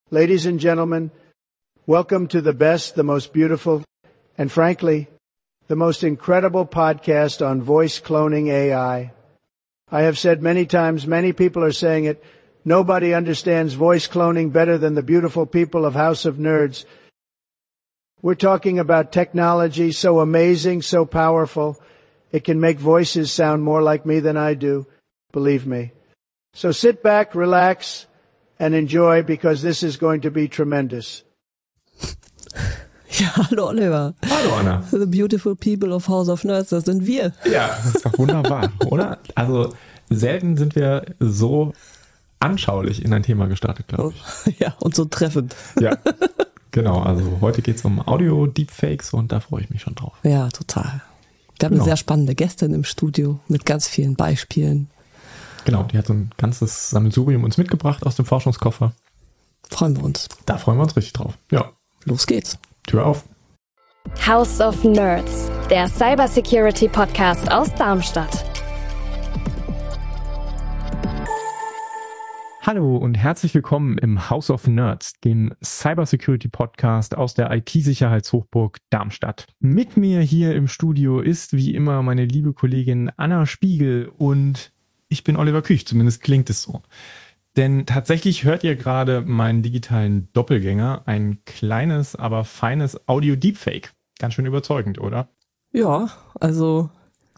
Ladies and gentlemen, welcome to the best, the most beautiful, and frankly, the most incredible podcast on voice cloning AI. I have said many times, many people are saying it, nobody understands voice cloning better than the beautiful people of House of Nerds. We're talking about technology so amazing, so powerful, it can make voices sound more like me than I do, believe me. So sit back, relax, and enjoy, because this is going to be tremendous. Ja, hallo Oliver. Hallo Anna. The beautiful people of House of Nerds, das sind wir. Ja, das ist doch wunderbar, oder? Also selten sind wir so anschaulich in ein Thema gestartet, glaube ich. Ja, und so treffend. Ja, genau. Also heute geht es um Audio-Deepfakes und da freue ich mich schon drauf. Ja, total. Wir haben eine sehr spannende Gästin im Studio mit ganz vielen Beispielen. Genau, die hat so ein ganzes Sammelsurium uns mitgebracht aus dem Forschungskoffer. Freuen wir uns. Da freuen wir uns richtig drauf. Ja. Los geht's. Tür auf. House of Nerds, der Cybersecurity-Podcast aus Darmstadt. Hallo und herzlich willkommen im House of Nerds, dem Cybersecurity-Podcast aus der IT-Sicherheitshochburg Darmstadt. Mit mir hier im Studio ist wie immer meine liebe Kollegin Anna Spiegel und ich bin Oliver Küch, zumindest klingt es so. Denn tatsächlich hört ihr gerade meinen digitalen Doppelgänger, ein kleines, aber feines Audio-Deepfake. Ganz schön überzeugend, oder? Ja, also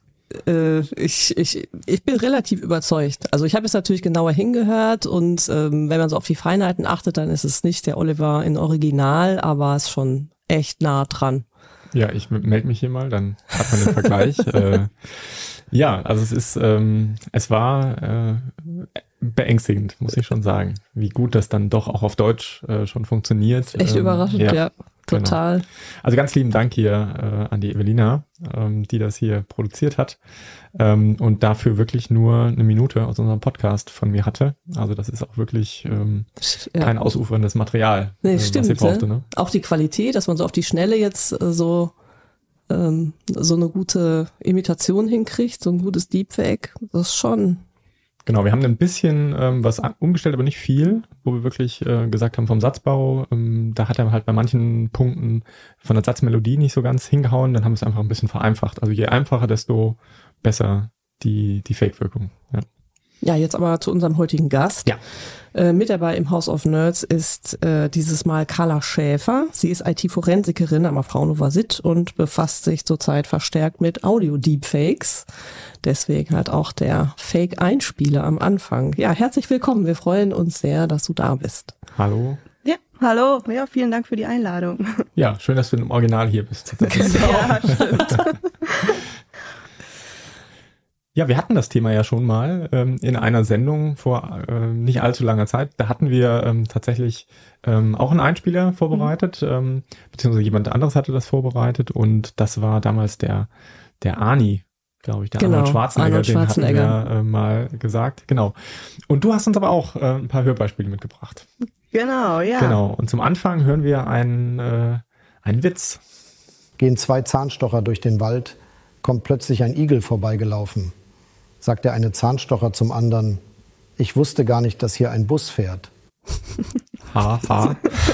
ich bin relativ überzeugt. Also ich habe jetzt natürlich genauer hingehört und wenn man so auf die Feinheiten achtet, dann ist es nicht der Oliver in Original, aber es ist schon echt nah dran. Ja, ich melde mich hier mal, dann hat man den Vergleich. Ja, also es war beängstigend, muss ich schon sagen, wie gut das dann doch auch auf Deutsch schon funktioniert. Echt überraschend, ja, total. Genau. Also ganz lieben Dank hier an die Evelina, die das hier produziert hat und dafür wirklich nur eine Minute aus unserem Podcast von mir hatte. Also das ist auch wirklich kein ausuferndes Material, stimmt, was sie brauchte. Ne? Auch die Qualität, dass man so auf die Schnelle jetzt so eine gute Imitation hinkriegt, so ein gutes Deepfake, das ist schon... Genau, wir haben ein bisschen was umgestellt, aber nicht viel, wo wir wirklich gesagt haben vom Satzbau, da hat er halt bei manchen Punkten von der Satzmelodie nicht so ganz hingehauen, dann haben wir es einfach ein bisschen vereinfacht. Also je einfacher, desto besser die Fake-Wirkung. Ja, jetzt aber zu unserem heutigen Gast. Ja. Mit dabei im House of Nerds ist dieses Mal Carla Schäfer. Sie ist IT-Forensikerin am Fraunhofer SIT und befasst sich zurzeit verstärkt mit Audio-Deepfakes. Deswegen halt auch der Fake-Einspieler am Anfang. Ja, herzlich willkommen. Wir freuen uns sehr, dass du da bist. Hallo. Ja, hallo. Ja, vielen Dank für die Einladung. Ja, schön, dass du im Original hier bist. Ja, stimmt. Ja, wir hatten das Thema ja schon mal in einer Sendung vor nicht allzu langer Zeit. Da hatten wir tatsächlich auch einen Einspieler vorbereitet, beziehungsweise jemand anderes hatte das vorbereitet und das war damals der Arni, glaube ich, der Arnold Schwarzenegger, den hatten wir mal gesagt. Genau. Und du hast uns aber auch ein paar Hörbeispiele mitgebracht. Genau, ja. Genau. Und zum Anfang hören wir einen Witz. Gehen zwei Zahnstocher durch den Wald, kommt plötzlich ein Igel vorbeigelaufen. Sagt der eine Zahnstocher zum anderen, ich wusste gar nicht, dass hier ein Bus fährt. Haha.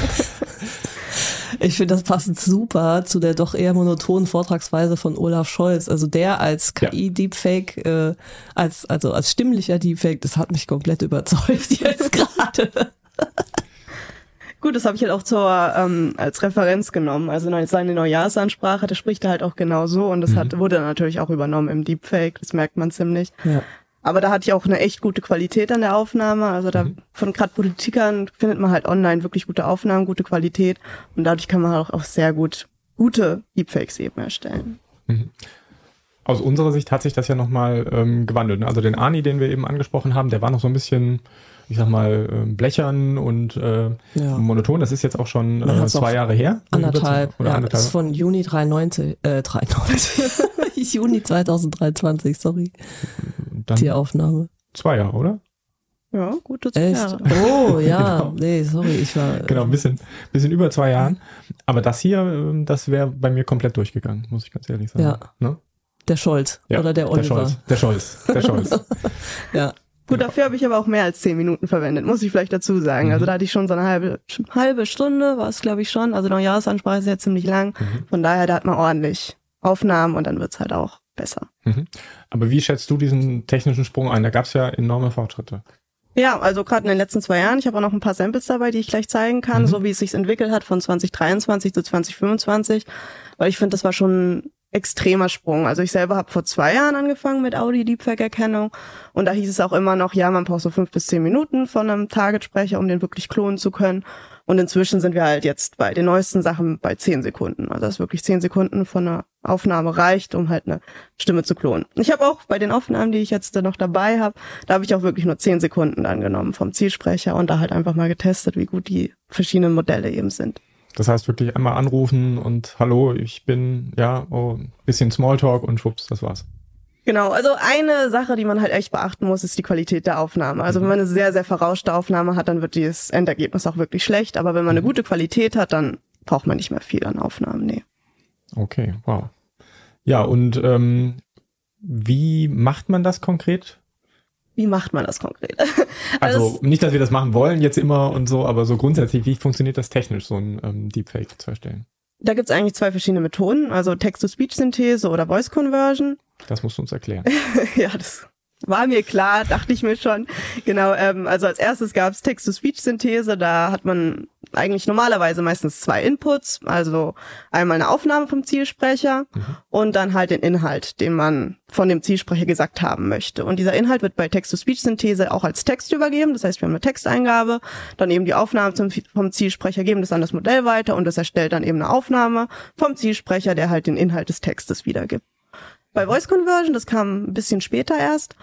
Ich finde, das passt super zu der doch eher monotonen Vortragsweise von Olaf Scholz. Also der als KI-Deepfake, als stimmlicher Deepfake, das hat mich komplett überzeugt jetzt gerade. Gut, das habe ich halt auch als Referenz genommen. Also seine Neujahrsansprache, das spricht er halt auch genau so und das wurde natürlich auch übernommen im Deepfake, das merkt man ziemlich. Ja. Aber da hatte ich auch eine echt gute Qualität an der Aufnahme. Also da von gerade Politikern findet man halt online wirklich gute Aufnahmen, gute Qualität und dadurch kann man auch sehr gute Deepfakes eben erstellen. Mhm. Aus unserer Sicht hat sich das ja nochmal gewandelt. Also den Arni, den wir eben angesprochen haben, der war noch so ein bisschen, ich sag mal, blechern und monoton. Das ist jetzt auch schon 2 Jahre her. Anderthalb. Das ist von Juni 93. Juni 2023, sorry. Dann die Aufnahme. 2 Jahre, oder? Ja, gute 2 Jahre. Oh, ja. Genau. Nee, sorry, ich war... Genau, ein bisschen über 2 Jahren. Aber das hier, das wäre bei mir komplett durchgegangen, muss ich ganz ehrlich sagen. Ja. Ne? Der Scholz oder der Oliver? Der Scholz. Ja. Gut, dafür habe ich aber auch mehr als 10 Minuten verwendet, muss ich vielleicht dazu sagen. Also da hatte ich schon so eine halbe Stunde, war es glaube ich schon. Also Neujahrsansprache ist ja ziemlich lang. Von daher, da hat man ordentlich Aufnahmen und dann wird's halt auch besser. Aber wie schätzt du diesen technischen Sprung ein? Da gab's ja enorme Fortschritte. Ja, also gerade in den letzten 2 Jahren. Ich habe auch noch ein paar Samples dabei, die ich gleich zeigen kann, so wie es sich entwickelt hat von 2023 zu 2025. Weil ich finde, das war schon ein extremer Sprung. Also ich selber habe vor 2 Jahren angefangen mit Audi-Deepfake-Erkennung und da hieß es auch immer noch, ja, man braucht so 5 bis 10 Minuten von einem Targetsprecher, um den wirklich klonen zu können. Und inzwischen sind wir halt jetzt bei den neuesten Sachen bei 10 Sekunden. Also dass wirklich 10 Sekunden von einer Aufnahme reicht, um halt eine Stimme zu klonen. Ich habe auch bei den Aufnahmen, die ich jetzt noch dabei habe, da habe ich auch wirklich nur 10 Sekunden dann genommen vom Zielsprecher und da halt einfach mal getestet, wie gut die verschiedenen Modelle eben sind. Das heißt wirklich einmal anrufen und hallo, ich bin, bisschen Smalltalk und schwupps, das war's. Genau, also eine Sache, die man halt echt beachten muss, ist die Qualität der Aufnahme. Also wenn man eine sehr, sehr verrauschte Aufnahme hat, dann wird das Endergebnis auch wirklich schlecht. Aber wenn man eine gute Qualität hat, dann braucht man nicht mehr viel an Aufnahmen, nee. Okay, wow. Ja, und wie macht man das konkret? Wie macht man das konkret? Also nicht, dass wir das machen wollen jetzt immer und so, aber so grundsätzlich, wie funktioniert das technisch, so ein Deepfake zu erstellen? Da gibt's eigentlich 2 verschiedene Methoden, also Text-to-Speech-Synthese oder Voice-Conversion. Das musst du uns erklären. Ja, das war mir klar, dachte ich mir schon. Genau, also als erstes gab's Text-to-Speech-Synthese, da hat man eigentlich normalerweise meistens 2 Inputs, also einmal eine Aufnahme vom Zielsprecher und dann halt den Inhalt, den man von dem Zielsprecher gesagt haben möchte. Und dieser Inhalt wird bei Text-to-Speech-Synthese auch als Text übergeben, das heißt, wir haben eine Texteingabe, dann eben die Aufnahme vom Zielsprecher, geben das an das Modell weiter und das erstellt dann eben eine Aufnahme vom Zielsprecher, der halt den Inhalt des Textes wiedergibt. Bei Voice Conversion, das kam ein bisschen später erst,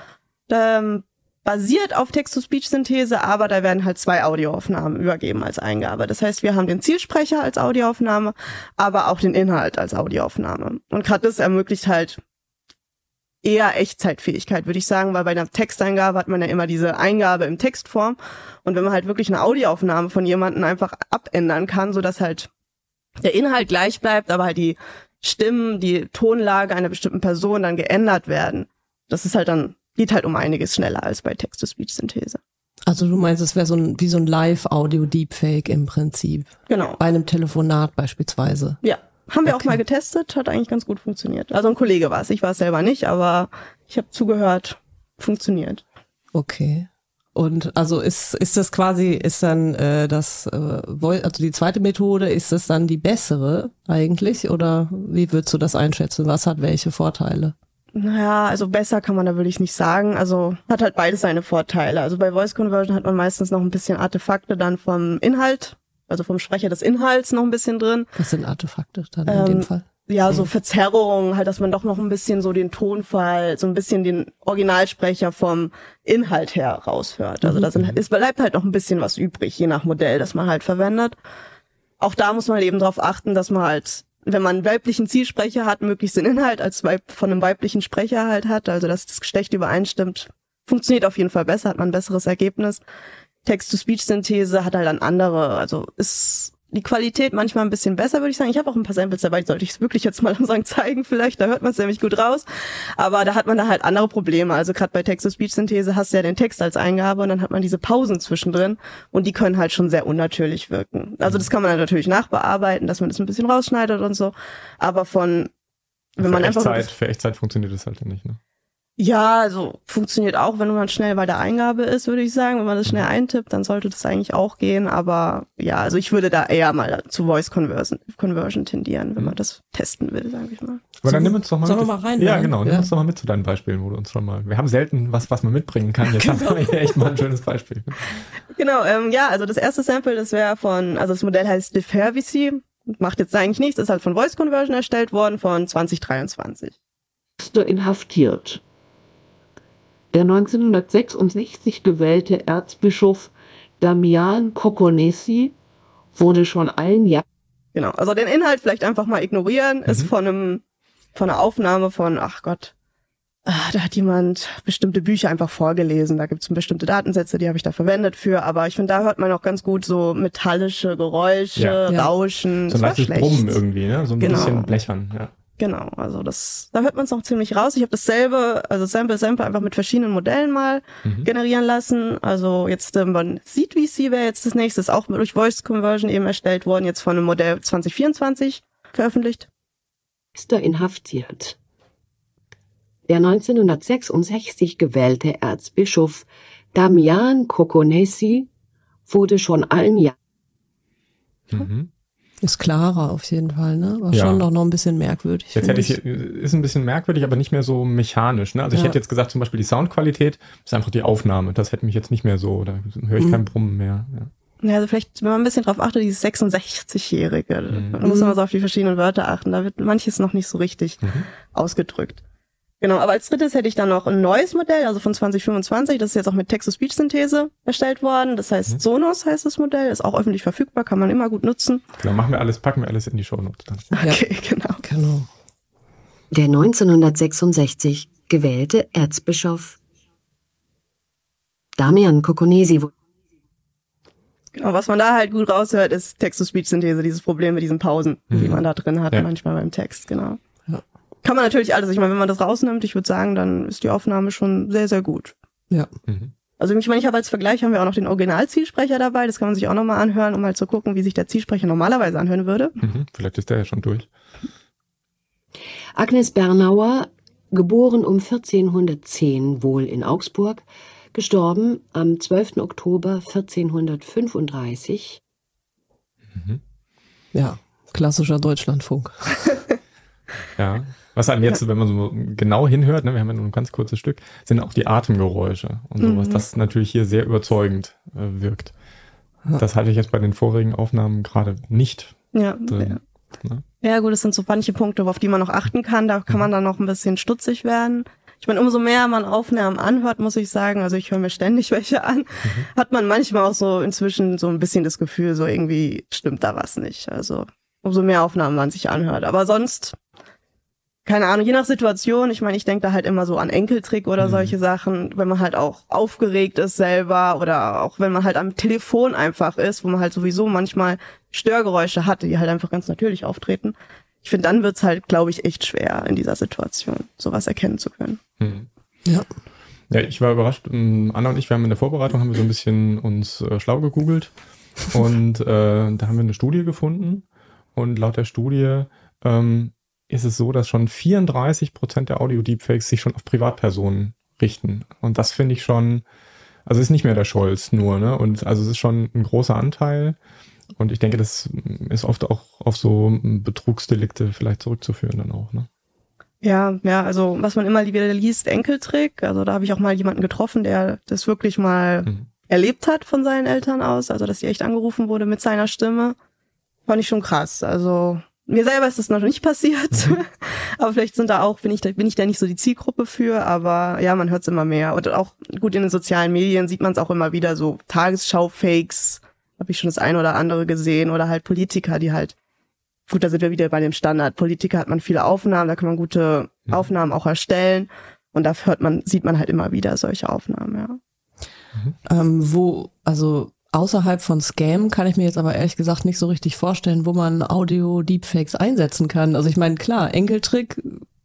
basiert auf Text-to-Speech-Synthese, aber da werden halt 2 Audioaufnahmen übergeben als Eingabe. Das heißt, wir haben den Zielsprecher als Audioaufnahme, aber auch den Inhalt als Audioaufnahme. Und gerade das ermöglicht halt eher Echtzeitfähigkeit, würde ich sagen, weil bei einer Texteingabe hat man ja immer diese Eingabe in Textform. Und wenn man halt wirklich eine Audioaufnahme von jemandem einfach abändern kann, sodass halt der Inhalt gleich bleibt, aber halt die Stimmen, die Tonlage einer bestimmten Person dann geändert werden. Das ist halt dann, geht halt um einiges schneller als bei Text-to-Speech-Synthese. Also du meinst, es wäre wie so ein Live-Audio-Deepfake im Prinzip? Genau. Bei einem Telefonat beispielsweise? Ja, haben wir auch mal getestet, hat eigentlich ganz gut funktioniert. Also ein Kollege war es, ich war es selber nicht, aber ich habe zugehört, funktioniert. Okay. Und also ist das quasi, ist dann also die zweite Methode, ist das dann die bessere eigentlich? Oder wie würdest du das einschätzen? Was hat welche Vorteile? Naja, also besser kann man da würde ich nicht sagen. Also hat halt beides seine Vorteile. Also bei Voice Conversion hat man meistens noch ein bisschen Artefakte dann vom Inhalt, also vom Sprecher des Inhalts noch ein bisschen drin. Was sind Artefakte dann in dem Fall? Ja, so Verzerrung, halt, dass man doch noch ein bisschen so den Tonfall, so ein bisschen den Originalsprecher vom Inhalt her raushört. Also es bleibt halt noch ein bisschen was übrig, je nach Modell, das man halt verwendet. Auch da muss man eben drauf achten, dass man halt, wenn man einen weiblichen Zielsprecher hat, möglichst den Inhalt von einem weiblichen Sprecher halt hat, also dass das Geschlecht übereinstimmt. Funktioniert auf jeden Fall besser, hat man ein besseres Ergebnis. Text-to-Speech-Synthese hat halt dann andere, also ist die Qualität manchmal ein bisschen besser, würde ich sagen. Ich habe auch ein paar Samples dabei, die sollte ich es wirklich jetzt mal zeigen vielleicht, da hört man es nämlich gut raus. Aber da hat man da halt andere Probleme. Also gerade bei Text-to-Speech-Synthese hast du ja den Text als Eingabe und dann hat man diese Pausen zwischendrin und die können halt schon sehr unnatürlich wirken. Also das kann man dann natürlich nachbearbeiten, dass man das ein bisschen rausschneidet und so. Aber wenn man einfach für Echtzeit funktioniert das halt nicht, ne? Ja, also funktioniert auch, wenn man schnell bei der Eingabe ist, würde ich sagen. Wenn man das schnell eintippt, dann sollte das eigentlich auch gehen. Aber ja, also ich würde da eher mal zu Voice Conversion tendieren, wenn man das testen will, sage ich mal. Aber dann nimm uns doch mal Sollen wir mal rein? Ja, genau. Nimm uns doch mal mit zu deinen Beispielen, wo du uns schon mal. Wir haben selten was man mitbringen kann. Jetzt haben wir hier echt mal ein schönes Beispiel. Genau, ja, also das erste Sample, das wäre also das Modell heißt Defervici, macht jetzt eigentlich nichts, ist halt von Voice Conversion erstellt worden von 2023. Inhaftiert. Der 1966 gewählte Erzbischof Damian Kokkonesi wurde schon allen Jahren... Genau, also den Inhalt vielleicht einfach mal ignorieren, ist von einer Aufnahme von, da hat jemand bestimmte Bücher einfach vorgelesen, da gibt es bestimmte Datensätze, die habe ich da verwendet für, aber ich finde, da hört man auch ganz gut so metallische Geräusche, Rauschen. So ein leichtes Brummen irgendwie, ne? So ein bisschen blechern, ja. Genau, also da hört man es noch ziemlich raus. Ich habe dasselbe, also Sample einfach mit verschiedenen Modellen mal generieren lassen. Also jetzt, man sieht VC wäre jetzt das nächste, ist auch durch Voice Conversion eben erstellt worden, jetzt von einem Modell 2024 veröffentlicht. Ist er inhaftiert. Der 1966 gewählte Erzbischof Damian Kokonesi wurde schon allen Jahren. Ist klarer auf jeden Fall, ne? War schon noch ein bisschen merkwürdig. Jetzt ist ein bisschen merkwürdig, aber nicht mehr so mechanisch, ne? Also ich hätte jetzt gesagt, zum Beispiel die Soundqualität ist einfach die Aufnahme. Das hätte mich jetzt nicht mehr so, da höre ich kein Brummen mehr. Ja, also vielleicht, wenn man ein bisschen drauf achtet, dieses 66-Jährige, da muss man so auf die verschiedenen Wörter achten. Da wird manches noch nicht so richtig ausgedrückt. Genau, aber als drittes hätte ich dann noch ein neues Modell, also von 2025, das ist jetzt auch mit Text-to-Speech-Synthese erstellt worden. Das heißt, Sonos heißt das Modell, ist auch öffentlich verfügbar, kann man immer gut nutzen. Genau, packen wir alles in die Shownotes dann. Okay, genau. Der 1966 gewählte Erzbischof Damian Kokonesi. Genau, was man da halt gut raushört, ist Text-to-Speech-Synthese, dieses Problem mit diesen Pausen, die man da drin hat, manchmal beim Text, genau. Ja. Kann man natürlich alles, ich meine, wenn man das rausnimmt, ich würde sagen, dann ist die Aufnahme schon sehr, sehr gut. Ja. Also ich meine, ich habe als Vergleich, haben wir auch noch den Original-Zielsprecher dabei, das kann man sich auch nochmal anhören, um mal zu gucken, wie sich der Zielsprecher normalerweise anhören würde. Vielleicht ist der ja schon durch. Agnes Bernauer, geboren um 1410 wohl in Augsburg, gestorben am 12. Oktober 1435. Ja, klassischer Deutschlandfunk. Ja, was einem jetzt, wenn man so genau hinhört, ne, wir haben ja nur ein ganz kurzes Stück, sind auch die Atemgeräusche und sowas, das natürlich hier sehr überzeugend wirkt. Das hatte ich jetzt bei den vorigen Aufnahmen gerade nicht drin. Ne? Ja gut, es sind so manche Punkte, auf die man noch achten kann, da kann man dann noch ein bisschen stutzig werden. Ich meine, umso mehr man Aufnahmen anhört, muss ich sagen, also ich höre mir ständig welche an, hat man manchmal auch so inzwischen so ein bisschen das Gefühl, so irgendwie stimmt da was nicht. Also umso mehr Aufnahmen man sich anhört. Aber sonst, keine Ahnung, je nach Situation, ich meine, ich denke da halt immer so an Enkeltrick oder solche Sachen, wenn man halt auch aufgeregt ist selber oder auch wenn man halt am Telefon einfach ist, wo man halt sowieso manchmal Störgeräusche hat, die halt einfach ganz natürlich auftreten. Ich finde, dann wird's halt, glaube ich, echt schwer in dieser Situation, sowas erkennen zu können. Ja. Ja, ich war überrascht. Anna und ich, wir haben in der Vorbereitung haben wir so ein bisschen uns schlau gegoogelt und da haben wir eine Studie gefunden und laut der Studie ist es so, dass schon 34% der Audio-Deepfakes sich schon auf Privatpersonen richten. Und das finde ich schon, also ist nicht mehr der Scholz nur, ne? Und also es ist schon ein großer Anteil. Und ich denke, das ist oft auch auf so Betrugsdelikte vielleicht zurückzuführen dann auch, ne? Ja, also was man immer wieder liest, Enkeltrick. Also da habe ich auch mal jemanden getroffen, der das wirklich mal erlebt hat von seinen Eltern aus. Also dass sie echt angerufen wurde mit seiner Stimme. Fand ich schon krass. Also mir selber ist das noch nicht passiert. Aber vielleicht bin ich da nicht so die Zielgruppe für. Aber ja, man hört es immer mehr. Und auch gut in den sozialen Medien sieht man es auch immer wieder, so Tagesschau-Fakes. Habe ich schon das eine oder andere gesehen. Oder halt Politiker, die halt, gut, da sind wir wieder bei dem Standard. Politiker hat man viele Aufnahmen, da kann man gute Aufnahmen auch erstellen. Und da sieht man halt immer wieder solche Aufnahmen, ja. Außerhalb von Scam kann ich mir jetzt aber ehrlich gesagt nicht so richtig vorstellen, wo man Audio-Deepfakes einsetzen kann. Also ich meine, klar, Enkeltrick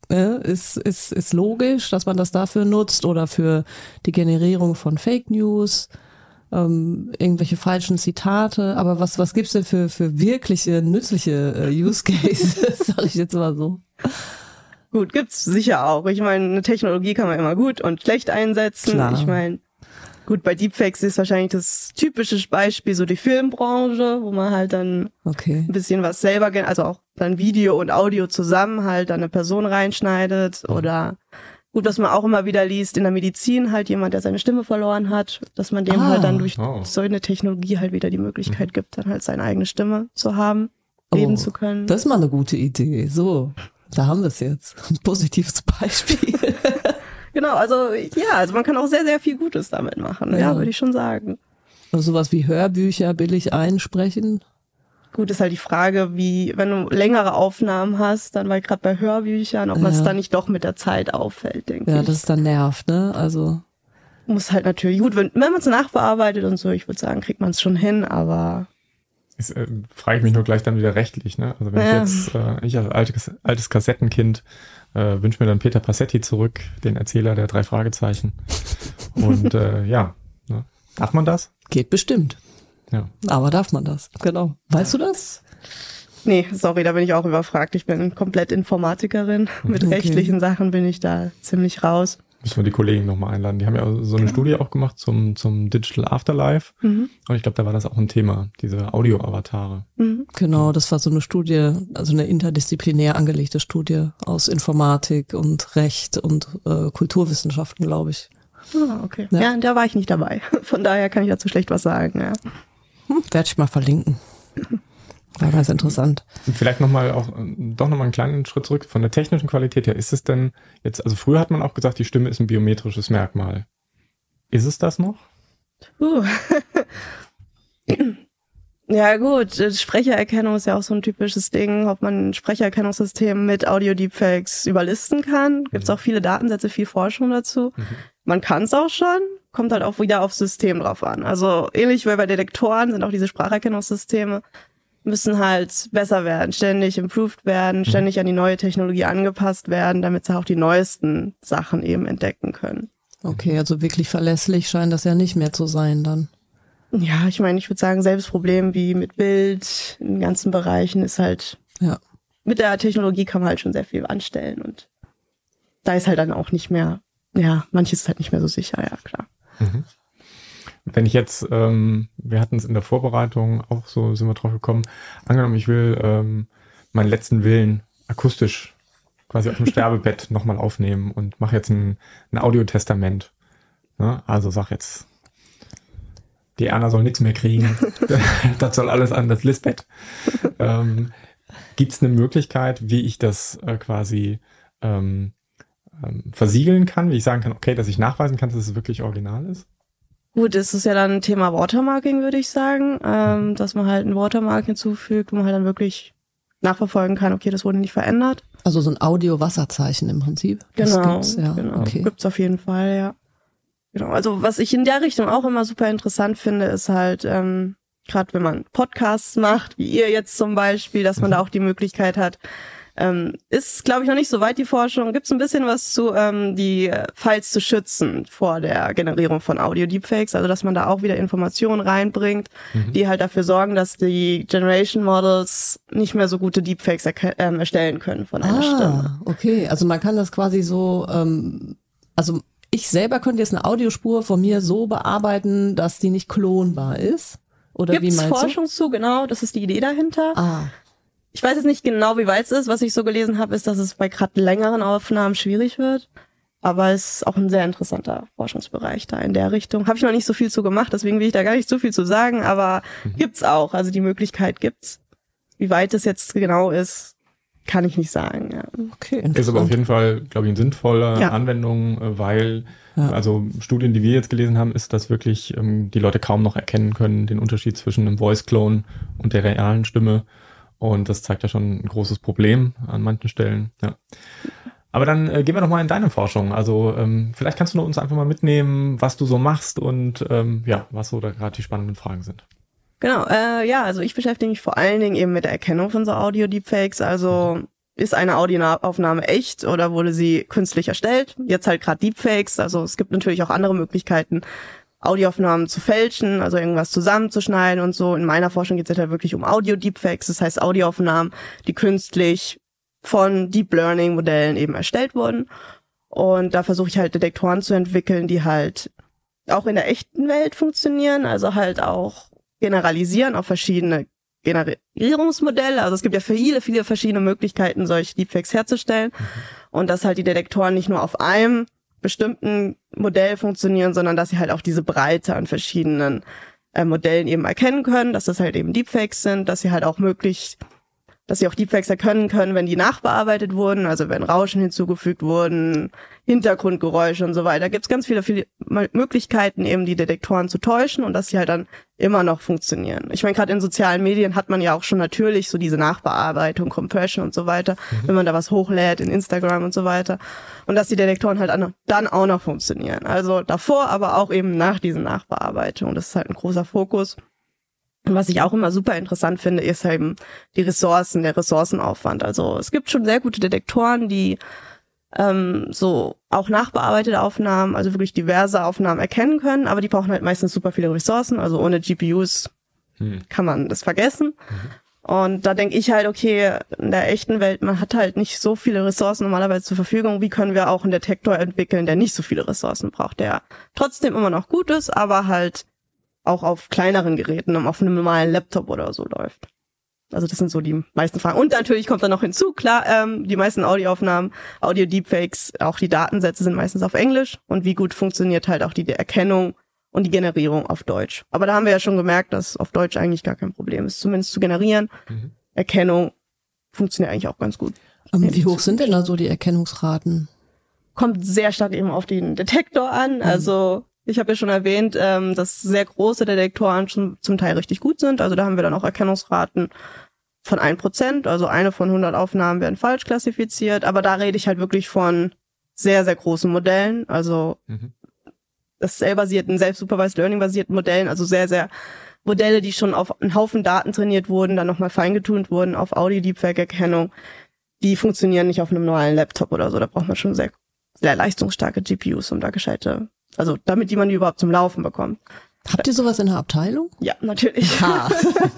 ist logisch, dass man das dafür nutzt oder für die Generierung von Fake News, irgendwelche falschen Zitate. Aber was gibt's denn für wirkliche, nützliche Use Cases, sag ich jetzt mal so. Gut, gibt's sicher auch. Ich meine, eine Technologie kann man immer gut und schlecht einsetzen. Klar. Ich meine, gut, bei Deepfakes ist wahrscheinlich das typische Beispiel so die Filmbranche, wo man halt dann ein bisschen was selber, also auch dann Video und Audio zusammen halt dann eine Person reinschneidet oder gut, was man auch immer wieder liest, in der Medizin halt jemand, der seine Stimme verloren hat, dass man dem halt dann durch so eine Technologie halt wieder die Möglichkeit gibt, dann halt seine eigene Stimme zu haben, reden zu können. Das ist mal eine gute Idee. So, da haben wir es jetzt. Ein positives Beispiel. Genau, also man kann auch sehr, sehr viel Gutes damit machen, ja, würde ich schon sagen. Also sowas wie Hörbücher billig einsprechen. Gut, ist halt die Frage, wenn du längere Aufnahmen hast, dann weil gerade bei Hörbüchern, ob man es dann nicht doch mit der Zeit auffällt, denke ich. Ja, das dann nervt, ne? Also muss halt natürlich, gut, wenn man es nachbearbeitet und so, ich würde sagen, kriegt man es schon hin, aber frage ich mich nur gleich dann wieder rechtlich, ne? Also wenn ich als altes Kassettenkind wünsche mir dann Peter Passetti zurück, den Erzähler der 3 Fragezeichen. Und ne? Darf man das? Geht bestimmt. Ja. Aber darf man das? Genau. Weißt du das? Nee, sorry, da bin ich auch überfragt. Ich bin komplett Informatikerin. Mit rechtlichen Sachen bin ich da ziemlich raus. Müssen wir die Kollegen nochmal einladen. Die haben ja so eine Studie auch gemacht zum Digital Afterlife. Und ich glaube, da war das auch ein Thema, diese Audio-Avatare. Genau, das war so eine Studie, also eine interdisziplinär angelegte Studie aus Informatik und Recht und Kulturwissenschaften, glaube ich. Ah, okay. Ja, da war ich nicht dabei. Von daher kann ich dazu schlecht was sagen. Ja. Werde ich mal verlinken. War ganz interessant. Vielleicht doch nochmal einen kleinen Schritt zurück. Von der technischen Qualität her, ist es denn jetzt, also früher hat man auch gesagt, die Stimme ist ein biometrisches Merkmal. Ist es das noch? Ja gut, Sprechererkennung ist ja auch so ein typisches Ding, ob man ein Sprechererkennungssystem mit Audio-Deepfakes überlisten kann. Gibt es auch viele Datensätze, viel Forschung dazu. Man kann es auch schon, kommt halt auch wieder aufs System drauf an. Also ähnlich wie bei Detektoren sind auch diese Spracherkennungssysteme müssen halt besser werden, ständig improved werden, ständig an die neue Technologie angepasst werden, damit sie auch die neuesten Sachen eben entdecken können. Okay, also wirklich verlässlich scheint das ja nicht mehr zu sein dann. Ja, ich meine, ich würde sagen, selbes Problem wie mit Bild in den ganzen Bereichen ist halt, mit der Technologie kann man halt schon sehr viel anstellen und da ist halt dann auch nicht mehr, manches ist halt nicht mehr so sicher, ja klar. Wenn ich jetzt, wir hatten es in der Vorbereitung auch so, sind wir drauf gekommen, angenommen, ich will meinen letzten Willen akustisch quasi auf dem Sterbebett nochmal aufnehmen und mache jetzt ein Audiotestament. Ne? Also sag jetzt, die Erna soll nichts mehr kriegen, das soll alles an das Lisbeth. Gibt es eine Möglichkeit, wie ich das quasi versiegeln kann, wie ich sagen kann, okay, dass ich nachweisen kann, dass es wirklich original ist? Gut, es ist ja dann ein Thema Watermarking, würde ich sagen, dass man halt ein Watermark hinzufügt, wo man halt dann wirklich nachverfolgen kann, okay, das wurde nicht verändert. Also so ein Audio-Wasserzeichen im Prinzip. Genau, das gibt's, genau. Okay. Gibt's auf jeden Fall, ja. Genau, also was ich in der Richtung auch immer super interessant finde, ist halt, gerade wenn man Podcasts macht, wie ihr jetzt zum Beispiel, dass man da auch die Möglichkeit hat, ist, glaube ich, noch nicht so weit die Forschung. Gibt es ein bisschen was zu, die Files zu schützen vor der Generierung von Audio-Deepfakes, also dass man da auch wieder Informationen reinbringt, die halt dafür sorgen, dass die Generation Models nicht mehr so gute Deepfakes erstellen können von einer Stimme. Okay, also man kann das quasi so, also ich selber könnte jetzt eine Audiospur von mir so bearbeiten, dass die nicht klonbar ist. Oder Gibt's wie meinst du? Forschung zu, genau, das ist die Idee dahinter. Ich weiß jetzt nicht genau, wie weit es ist. Was ich so gelesen habe, ist, dass es bei gerade längeren Aufnahmen schwierig wird. Aber es ist auch ein sehr interessanter Forschungsbereich da in der Richtung. Habe ich noch nicht so viel zu gemacht, deswegen will ich da gar nicht so viel zu sagen, aber gibt's auch. Also die Möglichkeit gibt's. Wie weit es jetzt genau ist, kann ich nicht sagen. Ja. Okay, ist aber auf jeden Fall, glaube ich, eine sinnvolle Anwendung, weil also Studien, die wir jetzt gelesen haben, ist, dass wirklich die Leute kaum noch erkennen können, den Unterschied zwischen einem Voice-Clone und der realen Stimme. Und das zeigt ja schon ein großes Problem an manchen Stellen. Ja. Aber dann gehen wir doch mal in deine Forschung. Also vielleicht kannst du uns einfach mal mitnehmen, was du so machst und was so da gerade die spannenden Fragen sind. Genau, also ich beschäftige mich vor allen Dingen eben mit der Erkennung von so Audio-Deepfakes. Also ist eine Audioaufnahme echt oder wurde sie künstlich erstellt? Jetzt halt gerade Deepfakes. Also es gibt natürlich auch andere Möglichkeiten, Audioaufnahmen zu fälschen, also irgendwas zusammenzuschneiden und so. In meiner Forschung geht es halt wirklich um Audio-Deepfakes, das heißt Audioaufnahmen, die künstlich von Deep Learning-Modellen eben erstellt wurden. Und da versuche ich halt Detektoren zu entwickeln, die halt auch in der echten Welt funktionieren, also halt auch generalisieren auf verschiedene Generierungsmodelle. Also es gibt ja viele verschiedene Möglichkeiten, solche Deepfakes herzustellen. Und dass halt die Detektoren nicht nur auf einem bestimmten Modell funktionieren, sondern dass sie halt auch diese Breite an verschiedenen Modellen eben erkennen können, dass das halt eben Deepfakes sind, dass sie halt auch dass sie auch Deepfakes erkennen können, wenn die nachbearbeitet wurden, also wenn Rauschen hinzugefügt wurden, Hintergrundgeräusche und so weiter. Gibt es ganz viele Möglichkeiten, eben die Detektoren zu täuschen und dass sie halt dann immer noch funktionieren. Ich meine, gerade in sozialen Medien hat man ja auch schon natürlich so diese Nachbearbeitung, Compression und so weiter, wenn man da was hochlädt in Instagram und so weiter. Und dass die Detektoren halt dann auch noch funktionieren. Also davor, aber auch eben nach diesen Nachbearbeitungen. Das ist halt ein großer Fokus. Und was ich auch immer super interessant finde, ist eben die Ressourcen, der Ressourcenaufwand. Also es gibt schon sehr gute Detektoren, die so auch nachbearbeitete Aufnahmen, also wirklich diverse Aufnahmen erkennen können, aber die brauchen halt meistens super viele Ressourcen. Also ohne GPUs kann man das vergessen. Und da denke ich halt, okay, in der echten Welt, man hat halt nicht so viele Ressourcen normalerweise zur Verfügung. Wie können wir auch einen Detektor entwickeln, der nicht so viele Ressourcen braucht, der trotzdem immer noch gut ist, aber halt auch auf kleineren Geräten, auf einem normalen Laptop oder so läuft. Also das sind so die meisten Fragen. Und natürlich kommt dann noch hinzu, klar, die meisten Audioaufnahmen, Audio-Deepfakes, auch die Datensätze sind meistens auf Englisch. Und wie gut funktioniert halt auch die Erkennung und die Generierung auf Deutsch. Aber da haben wir ja schon gemerkt, dass auf Deutsch eigentlich gar kein Problem ist, zumindest zu generieren. Erkennung funktioniert eigentlich auch ganz gut. Wie hoch sind denn da so die Erkennungsraten? Kommt sehr stark eben auf den Detektor an. Also ich habe ja schon erwähnt, dass sehr große Detektoren schon zum Teil richtig gut sind. Also da haben wir dann auch Erkennungsraten von 1%. Also eine von 100 Aufnahmen werden falsch klassifiziert. Aber da rede ich halt wirklich von sehr, sehr großen Modellen. Also das cell-basierten, Self-Supervised Learning-basierten Modellen. Also sehr, sehr Modelle, die schon auf einen Haufen Daten trainiert wurden, dann nochmal feingetunt wurden auf Audio-Deepfake-Erkennung. Die funktionieren nicht auf einem normalen Laptop oder so. Da braucht man schon sehr, sehr leistungsstarke GPUs, um da gescheite, also damit die überhaupt zum Laufen bekommt. Habt ihr sowas in der Abteilung? Ja, natürlich. Ja.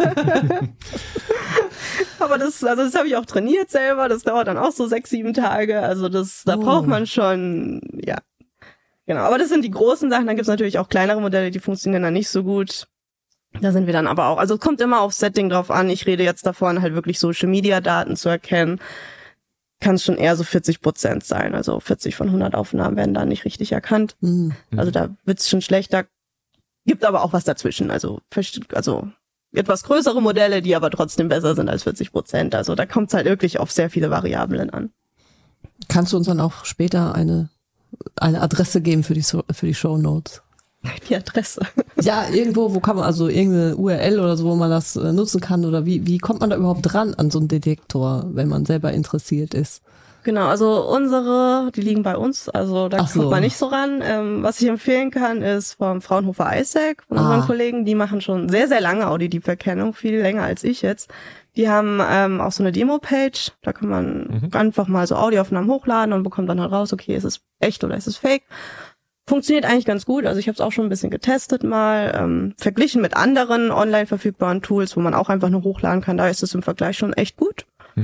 Aber das habe ich auch trainiert selber. Das dauert dann auch so 6-7 Tage. Also da braucht man schon, ja. Genau. Aber das sind die großen Sachen. Dann gibt's natürlich auch kleinere Modelle, die funktionieren dann nicht so gut. Da sind wir dann aber auch. Also es kommt immer aufs Setting drauf an. Ich rede jetzt davon, halt wirklich Social-Media-Daten zu erkennen. Kann es schon eher so 40% sein. Also 40 von 100 Aufnahmen werden da nicht richtig erkannt. Also da wird's schon schlechter. Gibt aber auch was dazwischen. Also etwas größere Modelle, die aber trotzdem besser sind als 40%. Also da kommt's halt wirklich auf sehr viele Variablen an. Kannst du uns dann auch später eine Adresse geben für die Shownotes? Die Adresse. Ja, irgendwo, wo kann man, also irgendeine URL oder so, wo man das nutzen kann, oder wie kommt man da überhaupt dran an so einen Detektor, wenn man selber interessiert ist? Genau, also die liegen bei uns, also da kommt man nicht so ran. Was ich empfehlen kann, ist vom Fraunhofer ISAC, von unseren Kollegen, die machen schon sehr, sehr lange Audio-Deep-Erkennung, viel länger als ich jetzt. Die haben auch so eine Demo-Page, da kann man einfach mal so Audioaufnahmen hochladen und bekommt dann halt raus, okay, ist es echt oder ist es fake? Funktioniert eigentlich ganz gut, also ich habe es auch schon ein bisschen getestet mal, verglichen mit anderen online verfügbaren Tools, wo man auch einfach nur hochladen kann, da ist es im Vergleich schon echt gut.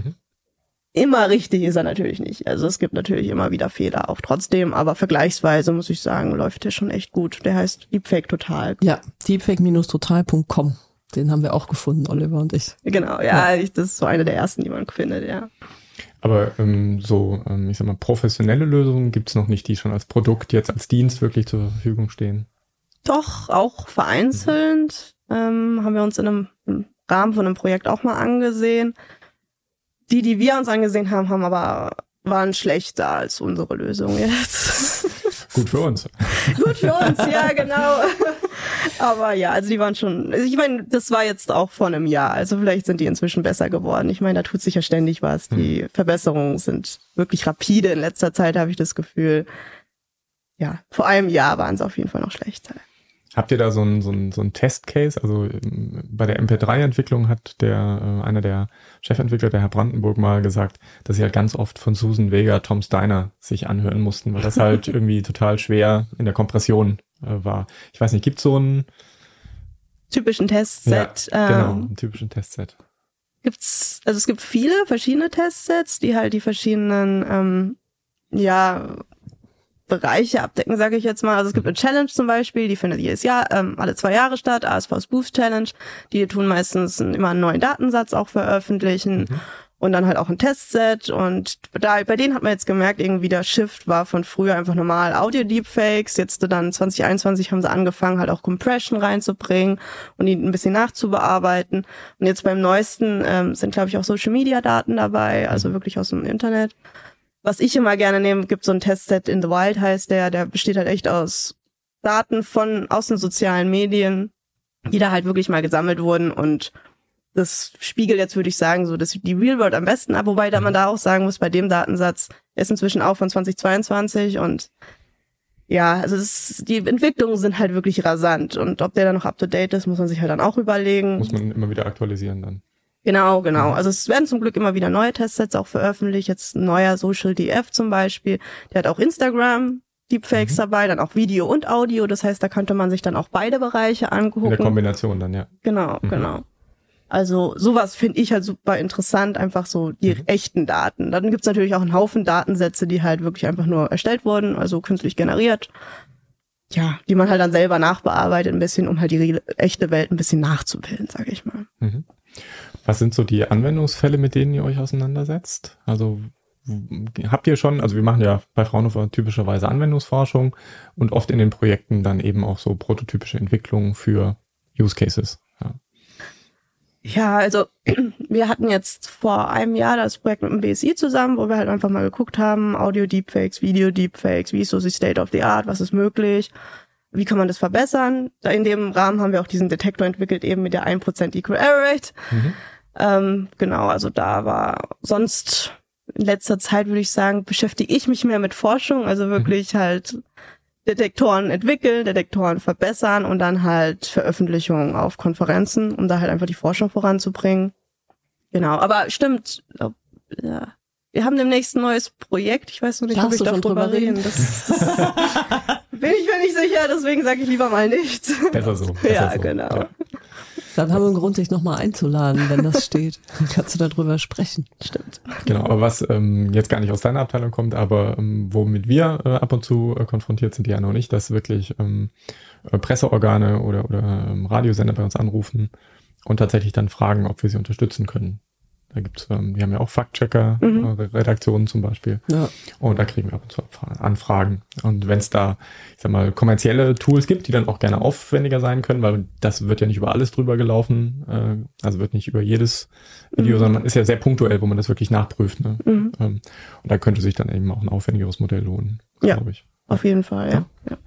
Immer richtig ist er natürlich nicht, also es gibt natürlich immer wieder Fehler, auch trotzdem, aber vergleichsweise muss ich sagen, läuft der schon echt gut. Der heißt Deepfake Total. Ja, deepfake-total.com. Den haben wir auch gefunden, Oliver und ich. Genau, ja. Das ist so eine der ersten, die man findet, ja. Aber ich sag mal, professionelle Lösungen gibt's noch nicht, die schon als Produkt, jetzt als Dienst wirklich zur Verfügung stehen? Doch, auch vereinzelt. Haben wir uns im Rahmen von einem Projekt auch mal angesehen. Die wir uns angesehen haben, waren schlechter als unsere Lösung jetzt. Gut für uns. Gut für uns, ja, genau. Aber ja, also die waren schon, ich meine, das war jetzt auch vor einem Jahr, also vielleicht sind die inzwischen besser geworden. Ich meine, da tut sich ja ständig was. Die Verbesserungen sind wirklich rapide. In letzter Zeit habe ich das Gefühl, ja, vor einem Jahr waren es auf jeden Fall noch schlechter. Habt ihr da so ein Testcase? Also bei der MP3-Entwicklung hat einer der Chefentwickler, der Herr Brandenburg, mal gesagt, dass sie halt ganz oft von Susan Vega Tom Steiner sich anhören mussten, weil das halt irgendwie total schwer in der Kompression war. Ich weiß nicht, gibt's so einen typischen Testset? Ja, genau, einen typischen Testset. Es gibt viele verschiedene Testsets, die halt die verschiedenen Bereiche abdecken, sage ich jetzt mal. Also es gibt eine Challenge zum Beispiel, die findet jedes Jahr, alle 2 Jahre statt, ASV's Boost Challenge. Die tun meistens immer einen neuen Datensatz auch veröffentlichen und dann halt auch ein Testset. Und bei denen hat man jetzt gemerkt, irgendwie der Shift war von früher einfach normal Audio-Deepfakes. Jetzt dann 2021 haben sie angefangen, halt auch Compression reinzubringen und die ein bisschen nachzubearbeiten. Und jetzt beim neuesten sind, glaube ich, auch Social-Media-Daten dabei, also wirklich aus dem Internet. Was ich immer gerne nehme, gibt so ein Testset in the Wild, heißt der besteht halt echt aus Daten aus den sozialen Medien, die da halt wirklich mal gesammelt wurden, und das spiegelt jetzt, würde ich sagen, so die Real World am besten ab, wobei man da auch sagen muss, bei dem Datensatz ist inzwischen auch von 2022 und ja, also die Entwicklungen sind halt wirklich rasant und ob der dann noch up-to-date ist, muss man sich halt dann auch überlegen. Muss man immer wieder aktualisieren dann. Genau. Also es werden zum Glück immer wieder neue Testsets auch veröffentlicht. Jetzt ein neuer Social DF zum Beispiel, der hat auch Instagram Deepfakes dabei, dann auch Video und Audio. Das heißt, da könnte man sich dann auch beide Bereiche angucken. In der Kombination dann, ja. Genau. Also sowas finde ich halt super interessant, einfach so die echten Daten. Dann gibt's natürlich auch einen Haufen Datensätze, die halt wirklich einfach nur erstellt wurden, also künstlich generiert. Ja, die man halt dann selber nachbearbeitet ein bisschen, um halt die echte Welt ein bisschen nachzubilden, sage ich mal. Was sind so die Anwendungsfälle, mit denen ihr euch auseinandersetzt? Also habt ihr schon, also wir machen ja bei Fraunhofer typischerweise Anwendungsforschung und oft in den Projekten dann eben auch so prototypische Entwicklungen für Use Cases. Ja, also wir hatten jetzt vor einem Jahr das Projekt mit dem BSI zusammen, wo wir halt einfach mal geguckt haben, Audio-Deepfakes, Video-Deepfakes, wie ist so die State of the Art, was ist möglich, wie kann man das verbessern. In dem Rahmen haben wir auch diesen Detektor entwickelt, eben mit der 1% Equal Error Rate. Genau, also da war sonst in letzter Zeit, würde ich sagen, beschäftige ich mich mehr mit Forschung, also wirklich halt Detektoren entwickeln, Detektoren verbessern und dann halt Veröffentlichungen auf Konferenzen, um da halt einfach die Forschung voranzubringen. Genau, aber stimmt, ja. Wir haben demnächst ein neues Projekt, ich weiß noch nicht, ob ich darüber reden. Das bin ich mir nicht sicher, deswegen sage ich lieber mal nichts. Besser so. Ja, genau. Ja. Dann haben wir einen Grund, dich nochmal einzuladen, wenn das steht. Dann kannst du darüber sprechen. Stimmt. Genau, aber was jetzt gar nicht aus deiner Abteilung kommt, aber womit wir ab und zu konfrontiert sind, ja noch nicht, dass wirklich Presseorgane oder Radiosender bei uns anrufen und tatsächlich dann fragen, ob wir sie unterstützen können. Da gibt's, wir haben ja auch Faktchecker, Redaktionen zum Beispiel. Ja. Und da kriegen wir ab und zu Anfragen. Und wenn es da, ich sag mal, kommerzielle Tools gibt, die dann auch gerne aufwendiger sein können, weil das wird ja nicht über alles drüber gelaufen, also wird nicht über jedes Video, sondern ist ja sehr punktuell, wo man das wirklich nachprüft. Ne? Und da könnte sich dann eben auch ein aufwendigeres Modell lohnen, glaube ich. Auf jeden Fall, ja.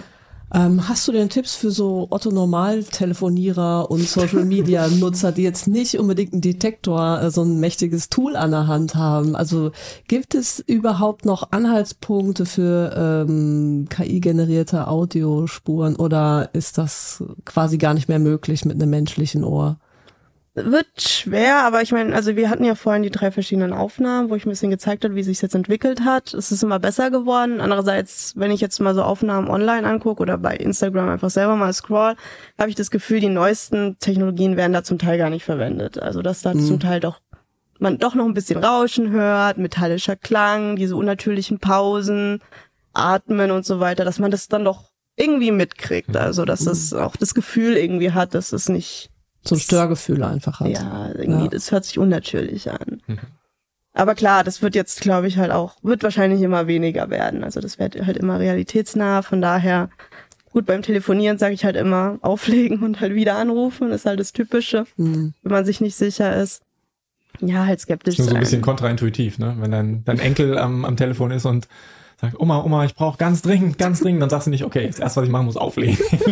Hast du denn Tipps für so Otto-Normal-Telefonierer und Social-Media-Nutzer, die jetzt nicht unbedingt einen Detektor, so ein mächtiges Tool an der Hand haben? Also gibt es überhaupt noch Anhaltspunkte für KI-generierte Audiospuren oder ist das quasi gar nicht mehr möglich mit einem menschlichen Ohr? Wird schwer, aber ich meine, also wir hatten ja vorhin die 3 verschiedenen Aufnahmen, wo ich ein bisschen gezeigt habe, wie sich jetzt entwickelt hat. Es ist immer besser geworden. Andererseits, wenn ich jetzt mal so Aufnahmen online angucke oder bei Instagram einfach selber mal scroll, habe ich das Gefühl, die neuesten Technologien werden da zum Teil gar nicht verwendet. Also dass da zum Teil man doch noch ein bisschen Rauschen hört, metallischer Klang, diese unnatürlichen Pausen, Atmen und so weiter, dass man das dann doch irgendwie mitkriegt. Also dass es auch das Gefühl irgendwie hat, dass es nicht so ein Störgefühl einfach hat. Ja, irgendwie, das hört sich unnatürlich an. Aber klar, das wird jetzt, glaube ich, wird wahrscheinlich immer weniger werden. Also das wird halt immer realitätsnah. Von daher, gut, beim Telefonieren sage ich halt immer, auflegen und halt wieder anrufen. Das ist halt das Typische, wenn man sich nicht sicher ist. Ja, halt skeptisch sein. Nur so ein bisschen kontraintuitiv, ne? Wenn dein Enkel am Telefon ist und sagt, Oma, ich brauche ganz dringend, dann sagst du nicht, okay, das erste, was ich machen muss, auflegen.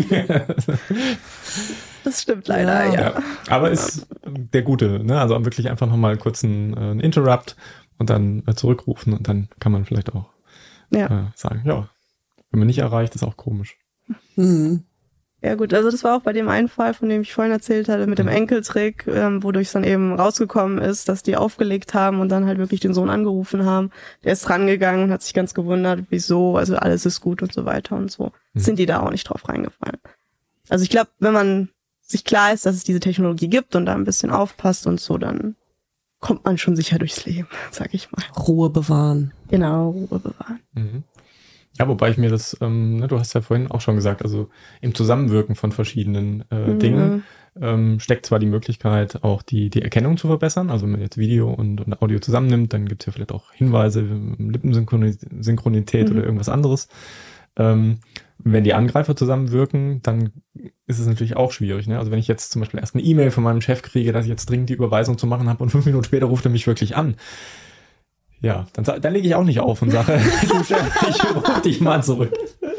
Das stimmt leider, ja. Aber ist der Gute, ne? Also wirklich einfach nochmal kurz einen Interrupt und dann zurückrufen und dann kann man vielleicht auch sagen, ja, wenn man nicht erreicht, ist auch komisch. Ja gut, also das war auch bei dem einen Fall, von dem ich vorhin erzählt hatte, mit dem Enkeltrick, wodurch es dann eben rausgekommen ist, dass die aufgelegt haben und dann halt wirklich den Sohn angerufen haben. Der ist rangegangen und hat sich ganz gewundert, wieso, also alles ist gut und so weiter und so. Sind die da auch nicht drauf reingefallen. Also ich glaube, wenn man sich klar ist, dass es diese Technologie gibt und da ein bisschen aufpasst und so, dann kommt man schon sicher durchs Leben, sag ich mal. Ruhe bewahren. Genau, Ruhe bewahren. Ja, wobei ich mir das, du hast ja vorhin auch schon gesagt, also im Zusammenwirken von verschiedenen Dingen steckt zwar die Möglichkeit, auch die Erkennung zu verbessern. Also wenn man jetzt Video und Audio zusammennimmt, dann gibt es ja vielleicht auch Hinweise, Lippensynchronität oder irgendwas anderes. Wenn die Angreifer zusammenwirken, dann ist es natürlich auch schwierig. Ne? Also wenn ich jetzt zum Beispiel erst eine E-Mail von meinem Chef kriege, dass ich jetzt dringend die Überweisung zu machen habe und 5 Minuten später ruft er mich wirklich an. Ja, dann lege ich auch nicht auf und sage, du Chef, ich rufe dich mal zurück.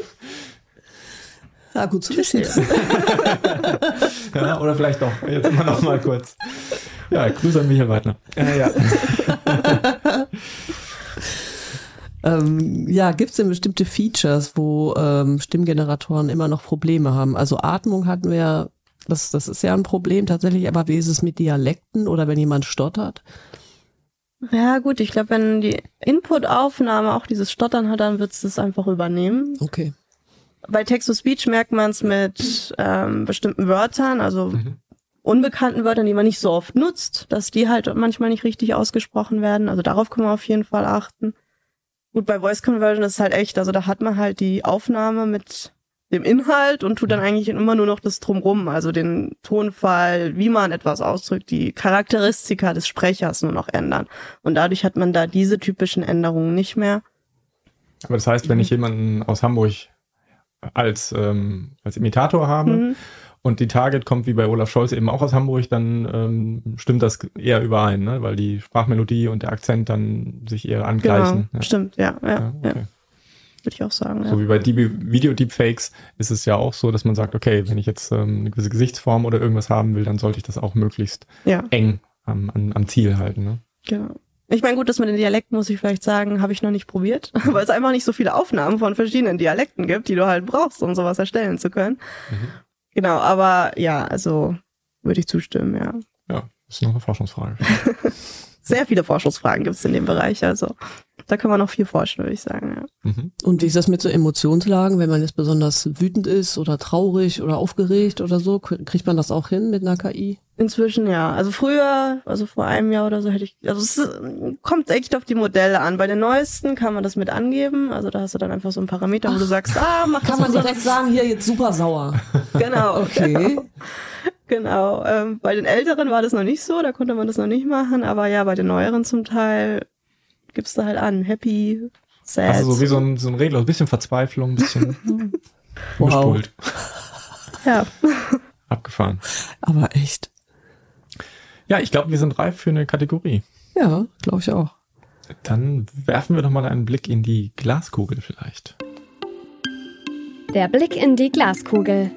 Ja, gut zu wissen. Ja, oder vielleicht doch. Jetzt immer noch mal kurz. Ja, Grüße an Michael Weidner. Ja. Gibt es denn bestimmte Features, wo Stimmgeneratoren immer noch Probleme haben? Also Atmung hatten wir, das ist ja ein Problem tatsächlich, aber wie ist es mit Dialekten oder wenn jemand stottert? Ja gut, ich glaube, wenn die Input-Aufnahme auch dieses Stottern hat, dann wird es das einfach übernehmen. Okay. Bei Text-to-Speech merkt man es mit bestimmten Wörtern, also unbekannten Wörtern, die man nicht so oft nutzt, dass die halt manchmal nicht richtig ausgesprochen werden. Also darauf kann man auf jeden Fall achten. Gut, bei Voice Conversion ist es halt echt, also da hat man halt die Aufnahme mit dem Inhalt und tut dann eigentlich immer nur noch das Drumrum, also den Tonfall, wie man etwas ausdrückt, die Charakteristika des Sprechers nur noch ändern. Und dadurch hat man da diese typischen Änderungen nicht mehr. Aber das heißt, wenn ich jemanden aus Hamburg als Imitator habe und die Target kommt wie bei Olaf Scholz eben auch aus Hamburg, dann stimmt das eher überein, ne? Weil die Sprachmelodie und der Akzent dann sich eher angleichen. Genau, ja. Stimmt, ja. Würde ich auch sagen. So wie bei Video-Deepfakes ist es ja auch so, dass man sagt, okay, wenn ich jetzt eine gewisse Gesichtsform oder irgendwas haben will, dann sollte ich das auch möglichst eng am Ziel halten. Ne? Genau. Ich meine, gut, das mit den Dialekten, muss ich vielleicht sagen, habe ich noch nicht probiert, weil es einfach nicht so viele Aufnahmen von verschiedenen Dialekten gibt, die du halt brauchst, um sowas erstellen zu können. Genau, aber ja, also würde ich zustimmen, ja. Ja, das ist noch eine Forschungsfrage. Sehr viele Forschungsfragen gibt es in dem Bereich, also da kann man noch viel forschen, würde ich sagen, ja. Und wie ist das mit so Emotionslagen, wenn man jetzt besonders wütend ist oder traurig oder aufgeregt oder so, kriegt man das auch hin mit einer KI? Inzwischen ja. Also früher, also vor einem Jahr oder so hätte ich, also es kommt echt auf die Modelle an. Bei den neuesten kann man das mit angeben. Also da hast du dann einfach so einen Parameter, wo du sagst, mach das. Kann man direkt sagen, hier jetzt super sauer. Genau. Okay. Genau. Bei den älteren war das noch nicht so, da konnte man das noch nicht machen. Aber ja, bei den neueren zum Teil gibst du halt an, happy, sad. Also so wie so ein Regler, ein bisschen Verzweiflung, ein bisschen Mischpult. Ja. Abgefahren. Aber echt. Ja, ich glaube, wir sind reif für eine Kategorie. Ja, glaube ich auch. Dann werfen wir doch mal einen Blick in die Glaskugel vielleicht. Der Blick in die Glaskugel.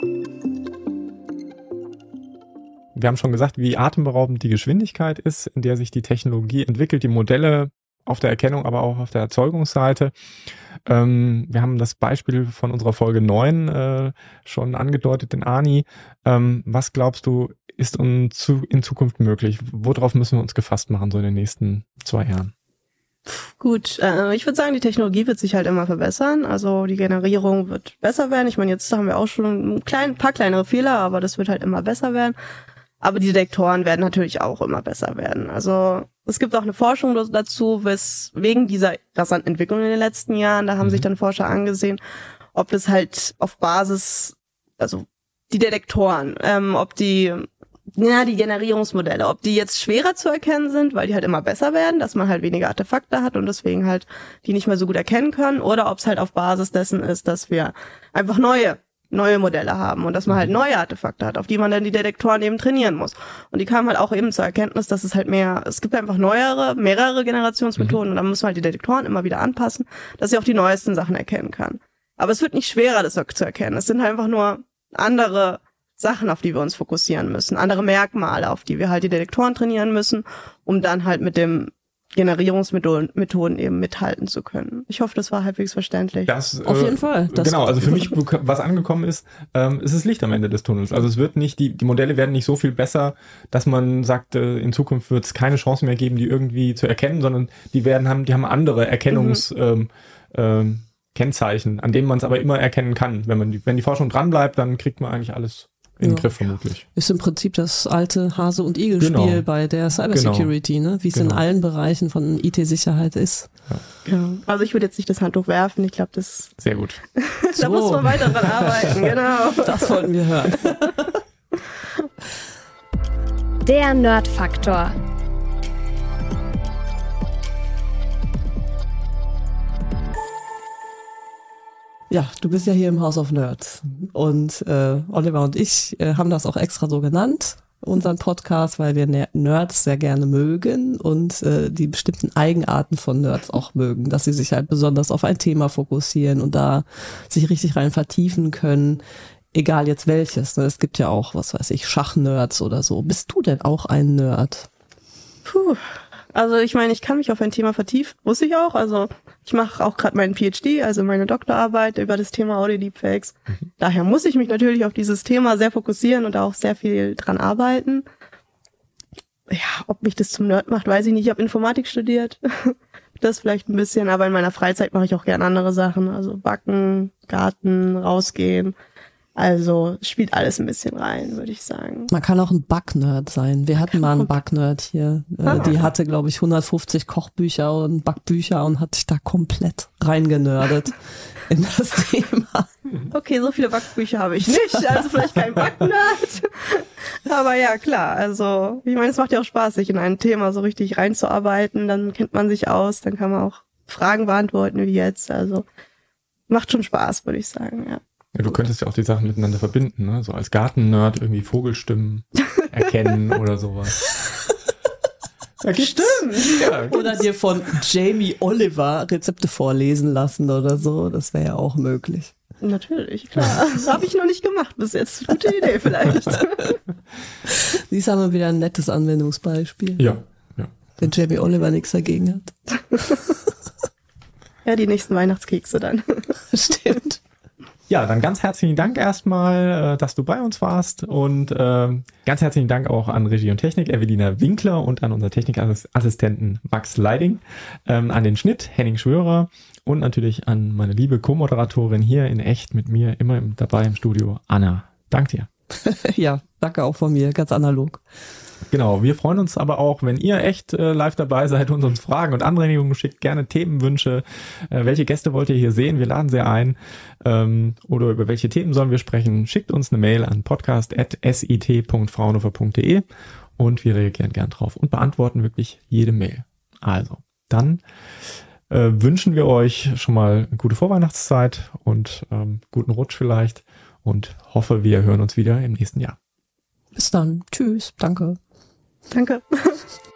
Wir haben schon gesagt, wie atemberaubend die Geschwindigkeit ist, in der sich die Technologie entwickelt, die Modelle auf der Erkennung, aber auch auf der Erzeugungsseite. Wir haben das Beispiel von unserer Folge 9 schon angedeutet, den Ani. Was glaubst du, ist in Zukunft möglich? Worauf müssen wir uns gefasst machen, so in den nächsten 2 Jahren? Gut, ich würde sagen, die Technologie wird sich halt immer verbessern. Also die Generierung wird besser werden. Ich meine, jetzt haben wir auch schon ein paar kleinere Fehler, aber das wird halt immer besser werden. Aber die Detektoren werden natürlich auch immer besser werden. Also es gibt auch eine Forschung dazu, wegen dieser rasanten Entwicklung in den letzten Jahren, da haben sich dann Forscher angesehen, ob das halt auf Basis, also die Detektoren, ob die Generierungsmodelle, ob die jetzt schwerer zu erkennen sind, weil die halt immer besser werden, dass man halt weniger Artefakte hat und deswegen halt die nicht mehr so gut erkennen können, oder ob es halt auf Basis dessen ist, dass wir einfach neue Modelle haben und dass man halt neue Artefakte hat, auf die man dann die Detektoren eben trainieren muss. Und die kamen halt auch eben zur Erkenntnis, dass es halt es gibt einfach mehrere Generationsmethoden und dann muss man halt die Detektoren immer wieder anpassen, dass sie auch die neuesten Sachen erkennen kann. Aber es wird nicht schwerer, das zu erkennen. Es sind halt einfach nur andere Sachen, auf die wir uns fokussieren müssen, andere Merkmale, auf die wir halt die Detektoren trainieren müssen, um dann halt mit dem Generierungsmethoden eben mithalten zu können. Ich hoffe, das war halbwegs verständlich. Auf jeden Fall. Genau, also für mich, was angekommen ist, ist das Licht am Ende des Tunnels. Also es wird nicht, die Modelle werden nicht so viel besser, dass man sagt, in Zukunft wird es keine Chance mehr geben, die irgendwie zu erkennen, sondern die haben andere Kennzeichen, an denen man es aber immer erkennen kann. Wenn die Forschung dran bleibt, dann kriegt man eigentlich alles in den Griff vermutlich. Ist im Prinzip das alte Hase- und Igel-Spiel bei der Cybersecurity, ne? Wie es in allen Bereichen von IT-Sicherheit ist. Ja. Also ich würde jetzt nicht das Handtuch werfen, ich glaube, das... Sehr gut. Da muss man weiter dran arbeiten, genau. Das wollten wir hören. Der Nerd-Faktor. Ja, du bist ja hier im House of Nerds und Oliver und ich haben das auch extra so genannt, unseren Podcast, weil wir Nerds sehr gerne mögen und die bestimmten Eigenarten von Nerds auch mögen, dass sie sich halt besonders auf ein Thema fokussieren und da sich richtig rein vertiefen können, egal jetzt welches. Ne? Es gibt ja auch, was weiß ich, Schachnerds oder so. Bist du denn auch ein Nerd? Puh. Also ich meine, ich kann mich auf ein Thema vertiefen, muss ich auch. Also ich mache auch gerade meinen PhD, also meine Doktorarbeit über das Thema Audio-Deepfakes. Daher muss ich mich natürlich auf dieses Thema sehr fokussieren und auch sehr viel dran arbeiten. Ja, ob mich das zum Nerd macht, weiß ich nicht. Ich habe Informatik studiert, das vielleicht ein bisschen, aber in meiner Freizeit mache ich auch gern andere Sachen. Also Backen, Garten, rausgehen. Also spielt alles ein bisschen rein, würde ich sagen. Man kann auch ein Bug-Nerd sein. Wir hatten mal einen Bug-Nerd hier. Die hatte, glaube ich, 150 Kochbücher und Backbücher und hat sich da komplett reingenördet in das Thema. Okay, so viele Backbücher habe ich nicht, also vielleicht kein Bug-Nerd. Aber ja, klar, also ich meine, es macht ja auch Spaß, sich in ein Thema so richtig reinzuarbeiten. Dann kennt man sich aus, dann kann man auch Fragen beantworten wie jetzt. Also macht schon Spaß, würde ich sagen, ja. Ja, du könntest ja auch die Sachen miteinander verbinden, ne? So als Garten-Nerd irgendwie Vogelstimmen erkennen oder sowas. Ja, stimmt. Ja, oder dir von Jamie Oliver Rezepte vorlesen lassen oder so. Das wäre ja auch möglich. Natürlich, klar. Das habe ich noch nicht gemacht bis jetzt. Gute Idee vielleicht. Dies haben wir wieder ein nettes Anwendungsbeispiel. Ja. Wenn Jamie Oliver nichts dagegen hat. Ja, die nächsten Weihnachtskekse dann. Stimmt. Ja, dann ganz herzlichen Dank erstmal, dass du bei uns warst und ganz herzlichen Dank auch an Regie und Technik Evelina Winkler und an unseren Technikassistenten Max Leiding, an den Schnitt Henning Schwörer und natürlich an meine liebe Co-Moderatorin hier in echt mit mir immer dabei im Studio, Anna. Danke dir. Ja, danke auch von mir, ganz analog. Genau, wir freuen uns aber auch, wenn ihr echt live dabei seid und uns Fragen und Anregungen schickt, gerne Themenwünsche. Welche Gäste wollt ihr hier sehen? Wir laden sie ein. Oder über welche Themen sollen wir sprechen? Schickt uns eine Mail an podcast@sit.fraunhofer.de und wir reagieren gern drauf und beantworten wirklich jede Mail. Also, dann wünschen wir euch schon mal eine gute Vorweihnachtszeit und guten Rutsch vielleicht und hoffe, wir hören uns wieder im nächsten Jahr. Bis dann. Tschüss. Danke. Danke.